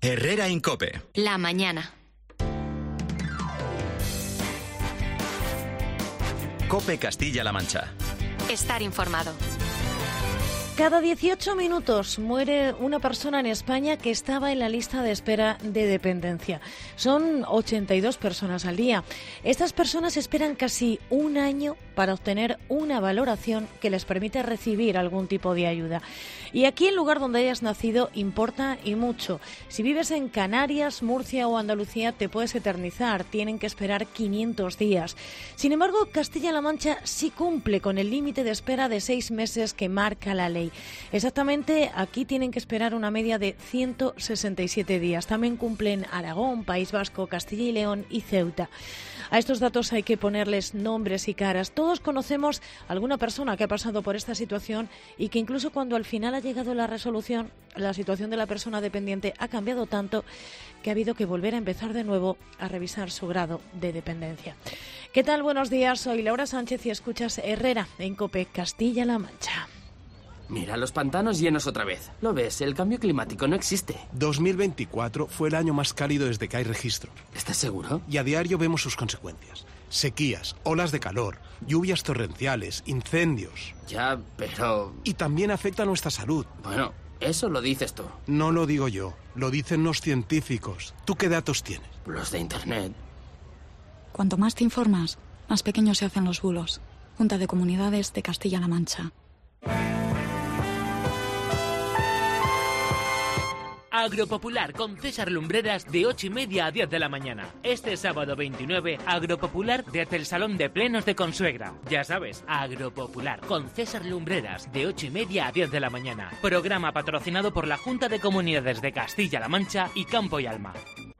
Herrera en COPE. La mañana. COPE Castilla-La Mancha. Estar informado. Cada 18 minutos muere una persona en España que estaba en la lista de espera de dependencia. Son 82 personas al día. Estas personas esperan casi un año para obtener una valoración que les permite recibir algún tipo de ayuda. Y aquí el lugar donde hayas nacido importa y mucho. Si vives en Canarias, Murcia o Andalucía te puedes eternizar. Tienen que esperar 500 días. Sin embargo, Castilla-La Mancha sí cumple con el límite de espera de 6 meses que marca la ley. Exactamente, aquí tienen que esperar una media de 167 días. También cumplen Aragón, País Vasco, Castilla y León y Ceuta. A estos datos hay que ponerles nombres y caras. Todos conocemos a alguna persona que ha pasado por esta situación y que incluso cuando al final ha llegado la resolución, la situación de la persona dependiente ha cambiado tanto que ha habido que volver a empezar de nuevo a revisar su grado de dependencia. ¿Qué tal? Buenos días, soy Laura Sánchez y escuchas Herrera en COPE Castilla-La Mancha. Mira, los pantanos llenos otra vez. ¿Lo ves? El cambio climático no existe. 2024 fue el año más cálido desde que hay registro. ¿Estás seguro? Y a diario vemos sus consecuencias. Sequías, olas de calor, lluvias torrenciales, incendios. Ya, pero... Y también afecta a nuestra salud. Bueno, eso lo dices tú. No lo digo yo, lo dicen los científicos. ¿Tú qué datos tienes? Los de Internet. Cuanto más te informas, más pequeños se hacen los bulos. Junta de Comunidades de Castilla-La Mancha. Agropopular con César Lumbreras de 8:30 a 10 de la mañana. Este sábado 29, Agropopular desde el Salón de Plenos de Consuegra. Ya sabes, Agropopular con César Lumbreras de 8:30 a 10 de la mañana. Programa patrocinado por la Junta de Comunidades de Castilla-La Mancha y Campo y Alma.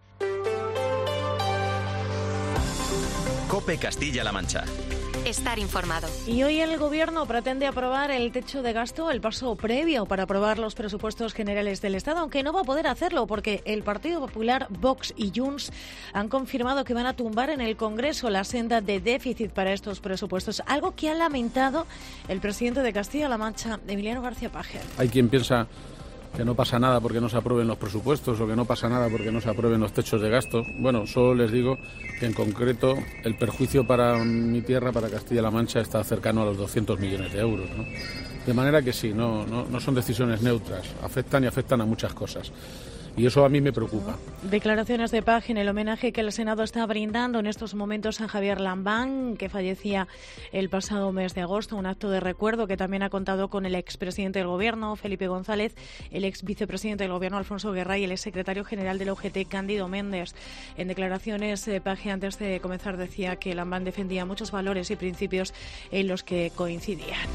COPE Castilla-La Mancha. Estar informado. Y hoy el Gobierno pretende aprobar el techo de gasto, el paso previo para aprobar los presupuestos generales del Estado, aunque no va a poder hacerlo porque el Partido Popular, Vox y Junts han confirmado que van a tumbar en el Congreso la senda de déficit para estos presupuestos, algo que ha lamentado el presidente de Castilla-La Mancha, Emiliano García Paje. Hay quien piensa que no pasa nada porque no se aprueben los presupuestos o que no pasa nada porque no se aprueben los techos de gasto. Bueno, solo les digo que en concreto el perjuicio para mi tierra, para Castilla-La Mancha, está cercano a los 200 millones de euros, ¿no? De manera que sí, no son decisiones neutras, afectan y afectan a muchas cosas. Y eso a mí me preocupa. Declaraciones de Paje en el homenaje que el Senado está brindando en estos momentos a Javier Lambán, que fallecía el pasado mes de agosto. Un acto de recuerdo que también ha contado con el expresidente del Gobierno, Felipe González, el ex vicepresidente del Gobierno, Alfonso Guerra, y el ex secretario general del UGT, Cándido Méndez. En declaraciones, Paje, antes de comenzar, decía que Lambán defendía muchos valores y principios en los que coincidían.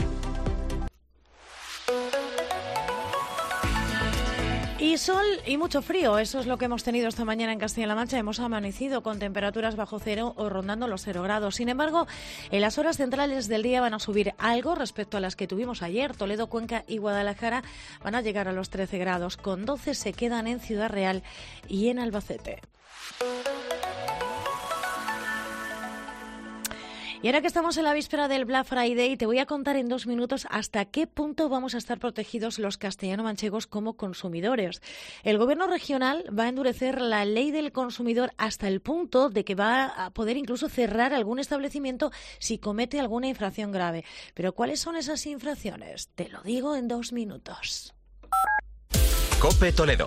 Y sol y mucho frío, eso es lo que hemos tenido esta mañana en Castilla-La Mancha. Hemos amanecido con temperaturas bajo cero o rondando los 0 grados. Sin embargo, en las horas centrales del día van a subir algo respecto a las que tuvimos ayer. Toledo, Cuenca y Guadalajara van a llegar a los 13 grados. Con 12 se quedan en Ciudad Real y en Albacete. Y ahora que estamos en la víspera del Black Friday, te voy a contar en 2 minutos hasta qué punto vamos a estar protegidos los castellano-manchegos como consumidores. El Gobierno regional va a endurecer la ley del consumidor hasta el punto de que va a poder incluso cerrar algún establecimiento si comete alguna infracción grave. Pero ¿cuáles son esas infracciones? Te lo digo en 2 minutos. COPE Toledo.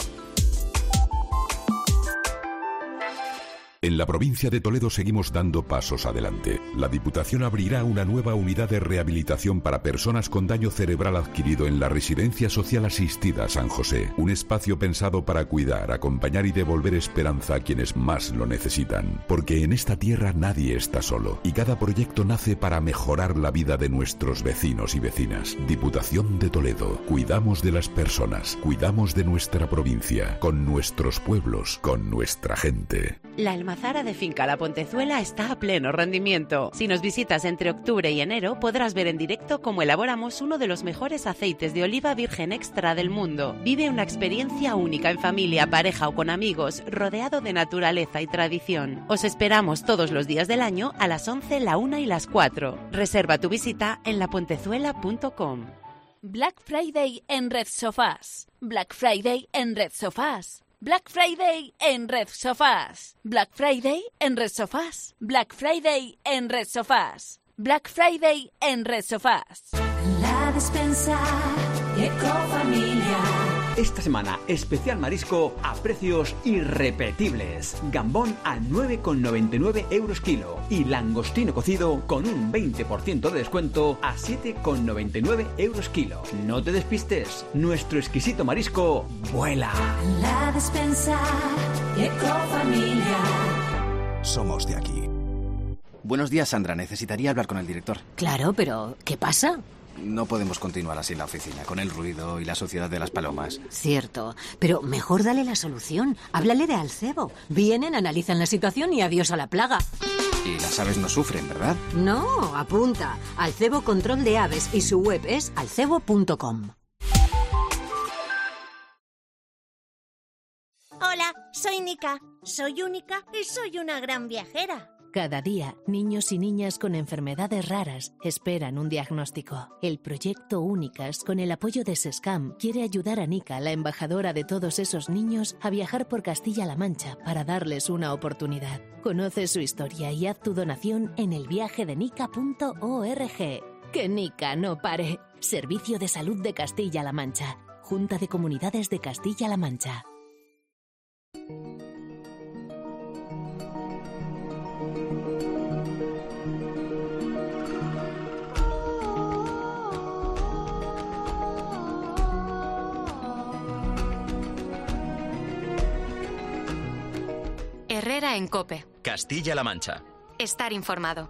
En la provincia de Toledo seguimos dando pasos adelante. La Diputación abrirá una nueva unidad de rehabilitación para personas con daño cerebral adquirido en la Residencia Social Asistida San José. Un espacio pensado para cuidar, acompañar y devolver esperanza a quienes más lo necesitan. Porque en esta tierra nadie está solo y cada proyecto nace para mejorar la vida de nuestros vecinos y vecinas. Diputación de Toledo. Cuidamos de las personas, cuidamos de nuestra provincia, con nuestros pueblos, con nuestra gente. La almazara de Finca La Pontezuela está a pleno rendimiento. Si nos visitas entre octubre y enero, podrás ver en directo cómo elaboramos uno de los mejores aceites de oliva virgen extra del mundo. Vive una experiencia única en familia, pareja o con amigos, rodeado de naturaleza y tradición. Os esperamos todos los días del año a las 11, la 1 y las 4. Reserva tu visita en lapontezuela.com. Black Friday en Red Sofás. Black Friday en Red Sofás. Black Friday en Red Sofás. Black Friday en Red Sofás. Black Friday en Red Sofás. Black Friday en Red Sofás. La despensa Ecofamilia. Esta semana, especial marisco a precios irrepetibles. Gambón a 9,99 euros kilo. Y langostino cocido con un 20% de descuento a 7,99 euros kilo. No te despistes, nuestro exquisito marisco vuela. La despensa Ecofamilia. Somos de aquí. Buenos días, Sandra. Necesitaría hablar con el director. Claro, pero ¿qué pasa? No podemos continuar así en la oficina, con el ruido y la suciedad de las palomas. Cierto, pero mejor dale la solución. Háblale de Alcebo. Vienen, analizan la situación y adiós a la plaga. Y las aves no sufren, ¿verdad? No, apunta. Alcebo Control de Aves y su web es alcebo.com. Hola, soy Nika. Soy única y soy una gran viajera. Cada día, niños y niñas con enfermedades raras esperan un diagnóstico. El proyecto Únicas, con el apoyo de SESCAM, quiere ayudar a Nika, la embajadora de todos esos niños, a viajar por Castilla-La Mancha para darles una oportunidad. Conoce su historia y haz tu donación en elviajedenika.org. Que Nika no pare. Servicio de Salud de Castilla-La Mancha. Junta de Comunidades de Castilla-La Mancha. Herrera en COPE. Castilla-La Mancha. Estar informado.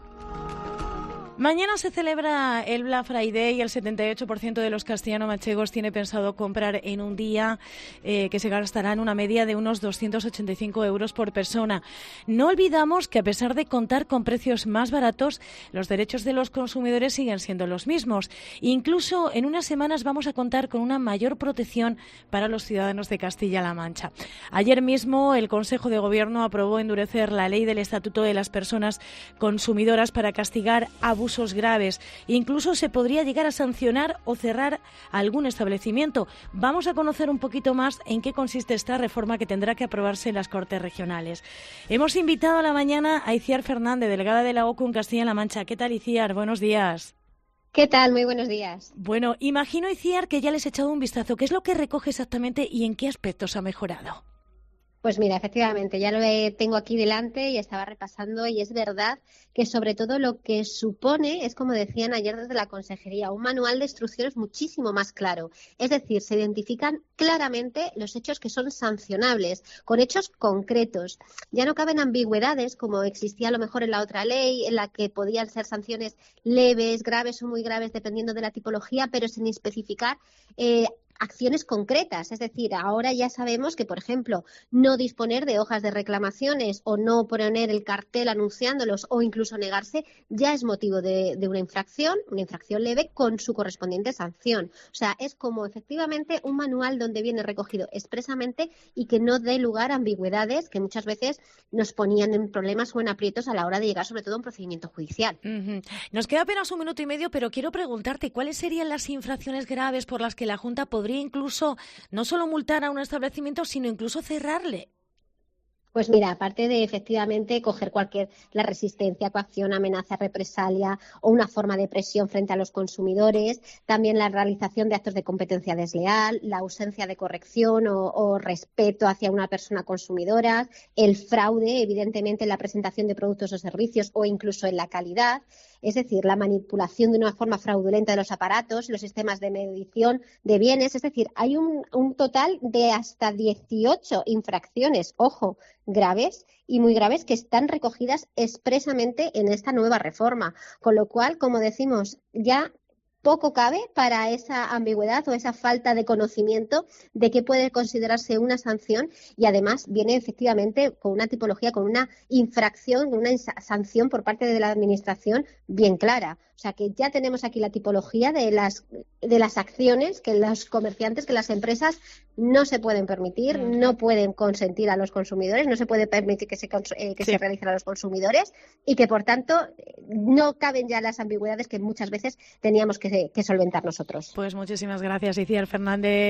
Mañana se celebra el Black Friday y el 78% de los castellano-manchegos tiene pensado comprar en un día que se gastará en una media de unos 285 euros por persona. No olvidamos que a pesar de contar con precios más baratos, los derechos de los consumidores siguen siendo los mismos. Incluso en unas semanas vamos a contar con una mayor protección para los ciudadanos de Castilla-La Mancha. Ayer mismo el Consejo de Gobierno aprobó endurecer la ley del Estatuto de las Personas Consumidoras para castigar abusos graves. Incluso se podría llegar a sancionar o cerrar algún establecimiento. Vamos a conocer un poquito más en qué consiste esta reforma que tendrá que aprobarse en las Cortes Regionales. Hemos invitado a la mañana a Itziar Fernández, delegada de la OCU en Castilla-La Mancha. ¿Qué tal, Itziar? Buenos días. ¿Qué tal? Muy buenos días. Bueno, imagino, Itziar, que ya les he echado un vistazo. ¿Qué es lo que recoge exactamente y en qué aspectos ha mejorado? Pues mira, efectivamente, ya lo tengo aquí delante y estaba repasando y es verdad que sobre todo lo que supone es, como decían ayer desde la Consejería, un manual de instrucciones muchísimo más claro. Es decir, se identifican claramente los hechos que son sancionables, con hechos concretos. Ya no caben ambigüedades, como existía a lo mejor en la otra ley, en la que podían ser sanciones leves, graves o muy graves, dependiendo de la tipología, pero sin especificar acciones concretas. Es decir, ahora ya sabemos que, por ejemplo, no disponer de hojas de reclamaciones o no poner el cartel anunciándolos o incluso negarse ya es motivo de una infracción leve con su correspondiente sanción. O sea, es como efectivamente un manual donde viene recogido expresamente y que no dé lugar a ambigüedades que muchas veces nos ponían en problemas o en aprietos a la hora de llegar sobre todo a un procedimiento judicial. Nos queda apenas un minuto y medio, pero quiero preguntarte ¿cuáles serían las infracciones graves por las que la Junta podría incluso no solo multar a un establecimiento, sino incluso cerrarle? Pues mira, aparte de efectivamente coger la resistencia, coacción, amenaza, represalia o una forma de presión frente a los consumidores, también la realización de actos de competencia desleal, la ausencia de corrección o respeto hacia una persona consumidora, el fraude, evidentemente, en la presentación de productos o servicios o incluso en la calidad, es decir, la manipulación de una forma fraudulenta de los aparatos, los sistemas de medición de bienes, es decir, hay un total de hasta 18 infracciones, ojo, graves y muy graves que están recogidas expresamente en esta nueva reforma. Con lo cual, como decimos, ya poco cabe para esa ambigüedad o esa falta de conocimiento de qué puede considerarse una sanción y además viene efectivamente con una tipología, con una infracción, una sanción por parte de la Administración bien clara. O sea que ya tenemos aquí la tipología de las acciones que los comerciantes, que las empresas no se pueden permitir, no pueden consentir a los consumidores, no se puede permitir que se realicen a los consumidores y que por tanto no caben ya las ambigüedades que muchas veces teníamos que solventar nosotros. Pues muchísimas gracias, Itziar Fernández.